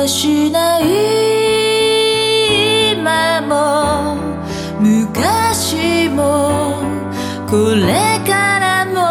はしない今も昔もこれからも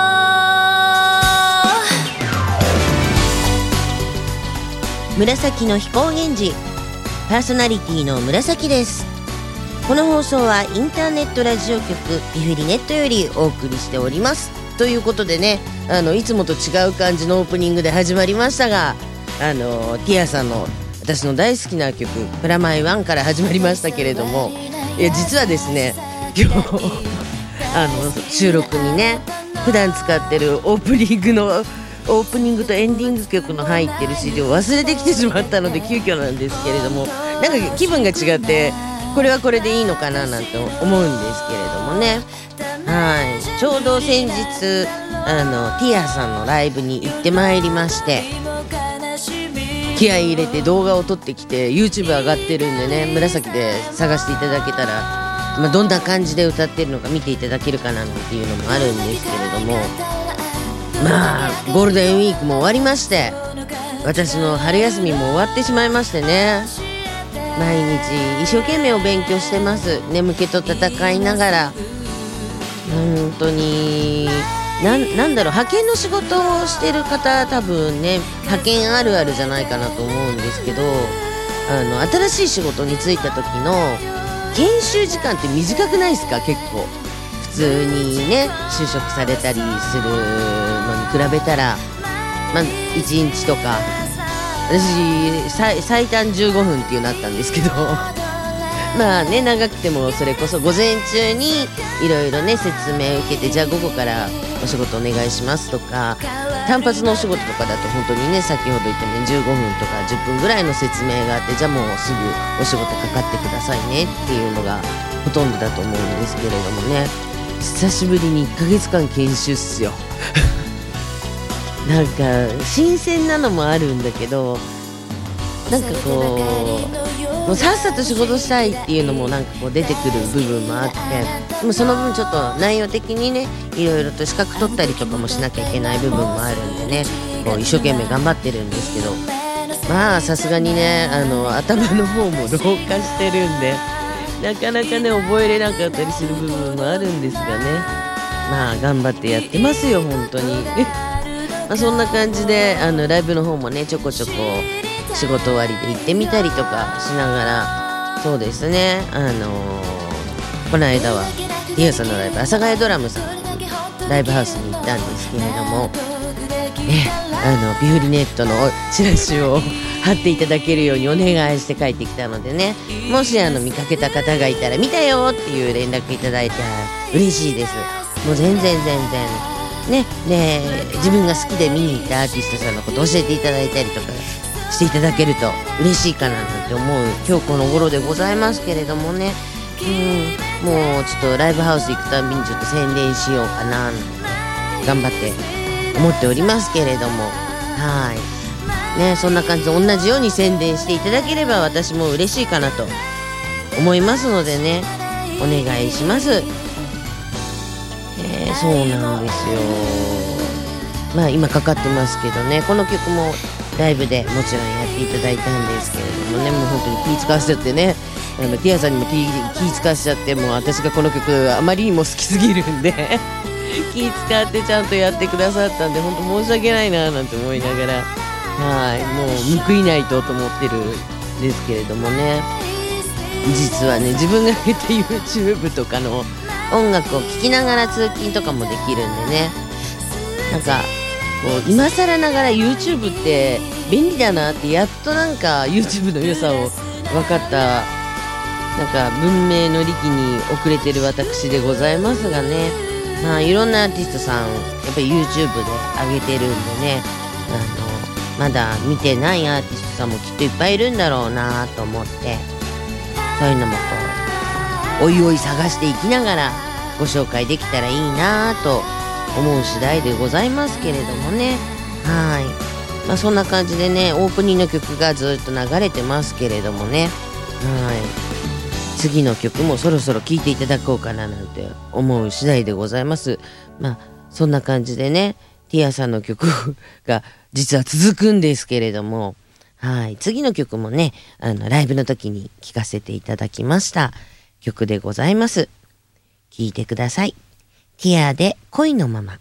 紫の飛行源氏パーソナリティの紫です。この放送はインターネットラジオ局ビフリネットよりお送りしております。ということでね、いつもと違う感じのオープニングで始まりましたが、ティアさんの私の大好きな曲プラマイ1から始まりましたけれども、実はですね、今日収録にね、普段使ってるオープニングとエンディング曲の入ってる CD を忘れてきてしまったので急遽なんですけれども、なんか気分が違ってこれはこれでいいのかななんて思うんですけれどもね。はい、ちょうど先日ティアさんのライブに行ってまいりまして、気合い入れて動画を撮ってきて YouTube 上がってるんでね、紫で探していただけたら、どんな感じで歌ってるのか見ていただけるかなっていうのもあるんですけれども、ゴールデンウィークも終わりまして、私の春休みも終わってしまいましてね、毎日一生懸命お勉強してます。眠気と戦いながら、本当になんだろう、派遣の仕事をしてる方、多分ね派遣あるあるじゃないかなと思うんですけど、新しい仕事に就いた時の研修時間って短くないですか？結構普通にね就職されたりするのに比べたら、1日とか、私最短15分っていうのあったんですけど長くてもそれこそ午前中にいろいろね説明を受けて、じゃあ午後からお仕事お願いしますとか、単発のお仕事とかだと本当にね、先ほど言ったように15分とか10分ぐらいの説明があって、じゃあもうすぐお仕事かかってくださいねっていうのがほとんどだと思うんですけれどもね、久しぶりに1ヶ月間研修っすよなんか新鮮なのもあるんだけど、なんかこうもうさっさと仕事したいっていうのもなんかこう出てくる部分もあって、でもその分ちょっと内容的にね、いろいろと資格取ったりとかもしなきゃいけない部分もあるんでね、こう一生懸命頑張ってるんですけど、さすがにね頭の方も老化してるんで、なかなかね覚えれなかったりする部分もあるんですがね、頑張ってやってますよ本当にそんな感じでライブの方もねちょこちょこ仕事終わりで行ってみたりとかしながら、そうですね、この間はリアさんのライブ、阿佐ヶ谷ドラムさんライブハウスに行ったんですけれどもね、ビフリネットのチラシを貼っていただけるようにお願いして帰ってきたのでね、もし見かけた方がいたら見たよっていう連絡いただいたら嬉しいです。もう全然ね、自分が好きで見に行ったアーティストさんのこと教えていただいたりとかしていただけると嬉しいかななんて思う今日この頃でございますけれどもね、もうちょっとライブハウス行くたびにちょっと宣伝しようかななんて頑張って思っておりますけれども、ね、そんな感じで同じように宣伝していただければ私も嬉しいかなと思いますのでね、お願いします。そうなんですよ。今かかってますけどね、この曲もライブでもちろんやっていただいたんですけれどもね、もう本当に気使わせちゃってね、ティアさんにも気使わせちゃって、もう私がこの曲あまりにも好きすぎるんで気使ってちゃんとやってくださったんで、本当申し訳ないななんて思いながら、もう報いないと思ってるんですけれどもね、実はね自分が上げた YouTube とかの音楽を聴きながら通勤とかもできるんでね、なんかこう今更ながら YouTube って便利だなって、やっとなんか YouTube の良さを分かった、なんか文明の利器に遅れてる私でございますがね、いろんなアーティストさんやっぱり YouTube で上げてるんでね、まだ見てないアーティストさんもきっといっぱいいるんだろうなと思って、そういうのもこうおいおい探していきながらご紹介できたらいいなと思う次第でございますけれどもね。そんな感じでね、オープニングの曲がずっと流れてますけれどもね、次の曲もそろそろ聴いていただこうかななんて思う次第でございます。そんな感じでね、ティアさんの曲が実は続くんですけれども、 はい。次の曲もね、ライブの時に聴かせていただきました曲でございます。聴いてください。ティアで恋のまま。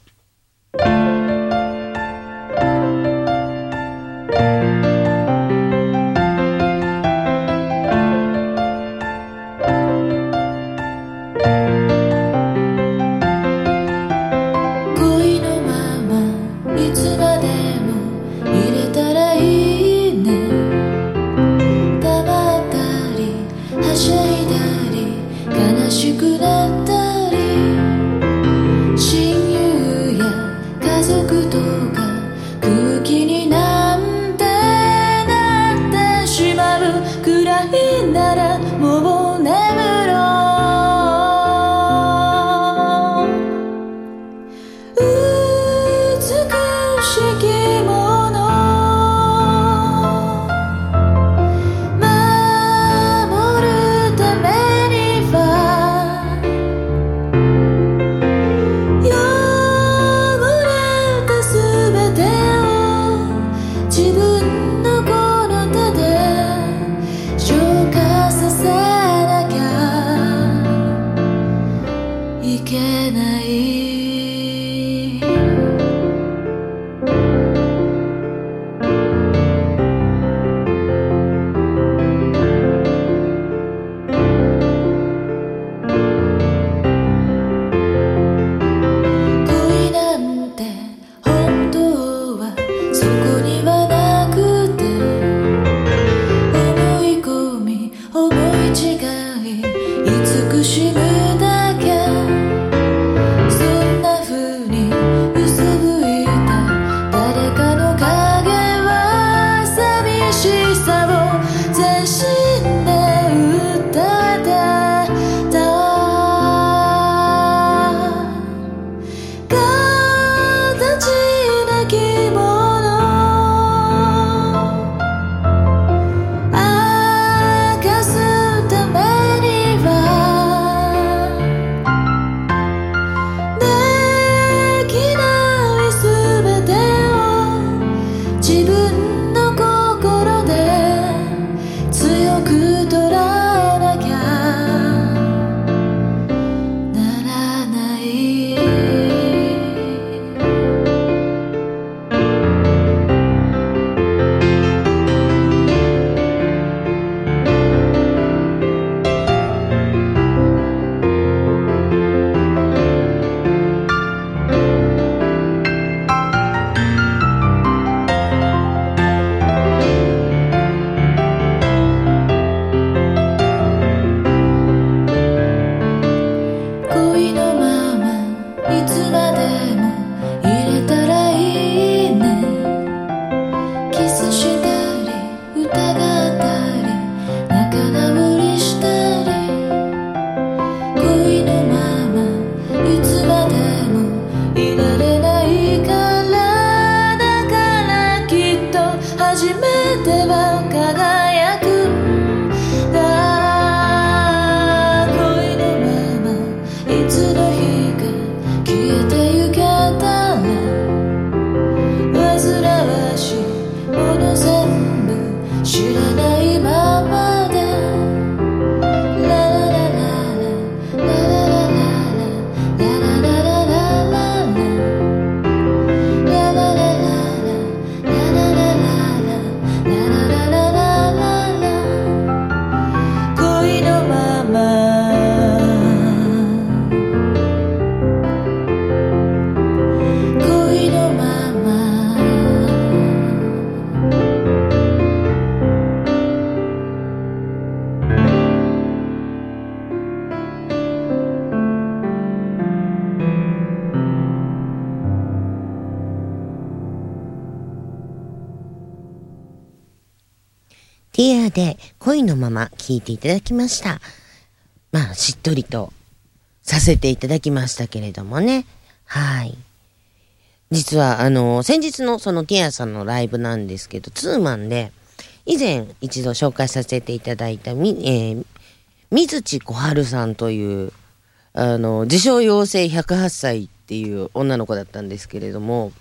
ティアで恋のまま聴いていただきました。まあ、しっとりとさせていただきましたけれどもね。はい。実は、先日のそのティアさんのライブなんですけど、ツーマンで、以前一度紹介させていただいた水地小春さんという、自称妖精108歳っていう女の子だったんですけれども、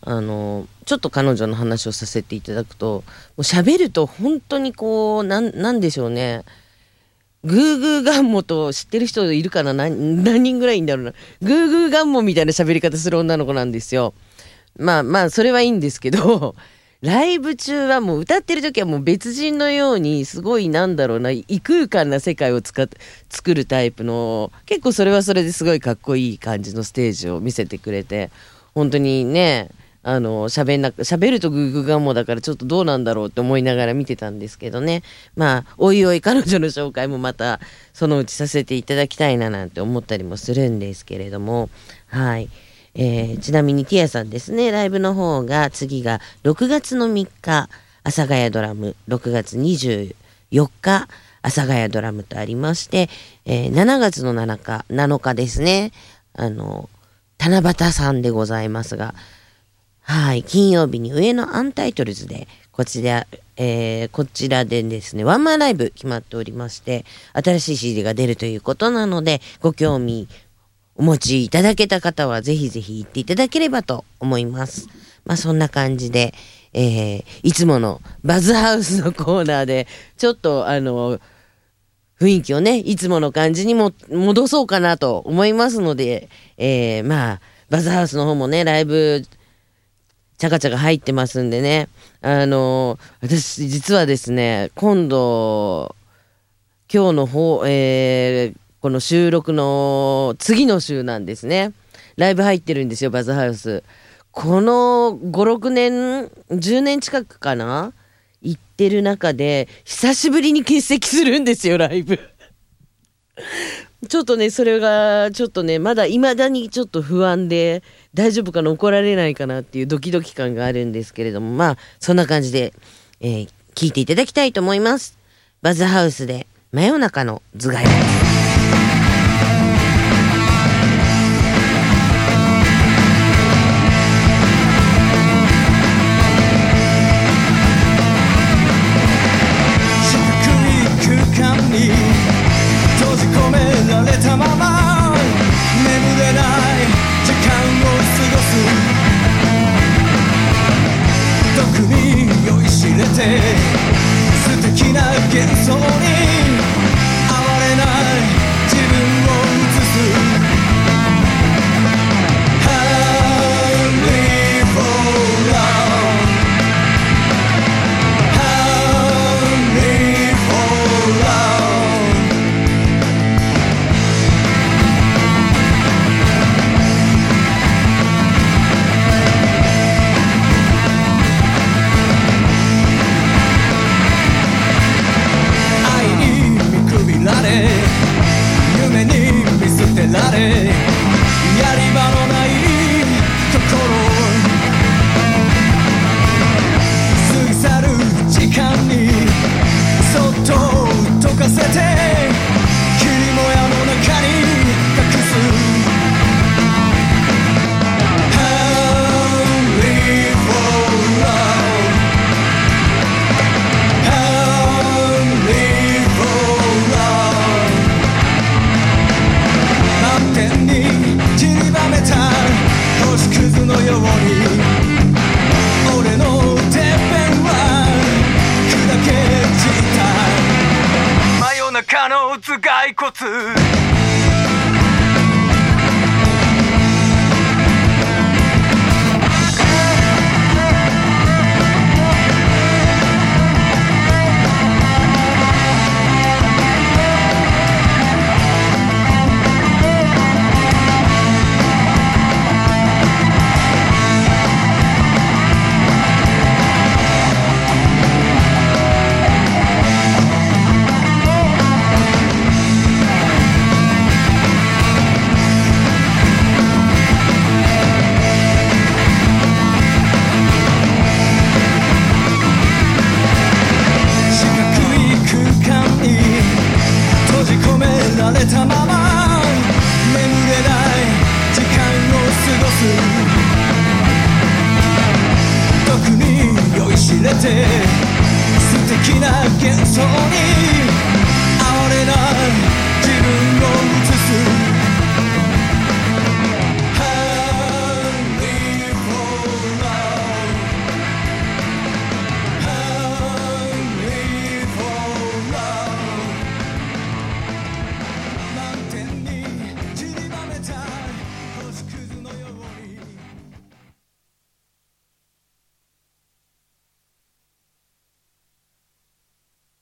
ちょっと彼女の話をさせていただくと、もう喋ると本当にこうなんでしょうね、グーグーガンモと知ってる人いるかな、何人ぐらいいんだろうな、グーグーガンモみたいな喋り方する女の子なんですよ。まあそれはいいんですけど、ライブ中はもう歌ってる時はもう別人のようにすごいなんだろうな、異空間な世界を作るタイプの、結構それはそれですごいかっこいい感じのステージを見せてくれて、本当にね、喋るとグーグーガンモだからちょっとどうなんだろうって思いながら見てたんですけどね。まあおいおい彼女の紹介もまたそのうちさせていただきたいななんて思ったりもするんですけれども、はい。ちなみにティアさんですね、ライブの方が次が6月の3日阿佐ヶ谷ドラム、6月24日阿佐ヶ谷ドラムとありまして、7月の7日ですね、七夕さんでございますが、はい、金曜日に上野アンタイトルズでこちらでですねワンマンライブ決まっておりまして、新しい CD が出るということなので、ご興味お持ちいただけた方はぜひぜひ行っていただければと思います。まあそんな感じで、いつものバズハウスのコーナーでちょっと雰囲気をね、いつもの感じにも戻そうかなと思いますので、まあバズハウスの方もね、ライブチャカチャカ入ってますんでね、私実はですね、今日の方、この収録の次の週なんですね、ライブ入ってるんですよ、バズハウス。この5、6年、10年近くかな行ってる中で、久しぶりに欠席するんですよ、ライブ。ちょっとね、それが、ちょっとね、未だにちょっと不安で、大丈夫かな、怒られないかなっていうドキドキ感があるんですけれども、まあ、そんな感じで、聞いていただきたいと思います。バズハウスで、真夜中の頭蓋骨。 閉じ込められたまま眠れない時間を過ごす、毒に酔いしれて素敵な幻想に哀れない自分を映す。 Hurry for love, hurry for love. 愛に見くびられ、夢に見捨てられ、やり場のない心、過ぎ去る時間にそっと溶かせて、霧もやの中に隠す。 Hurry for love, hurry for love. 満天に散りばめた星屑のように、俺のてっぺんは砕け散った真夜中の頭蓋骨。閉じ込められたまま眠れない時間を過ごす。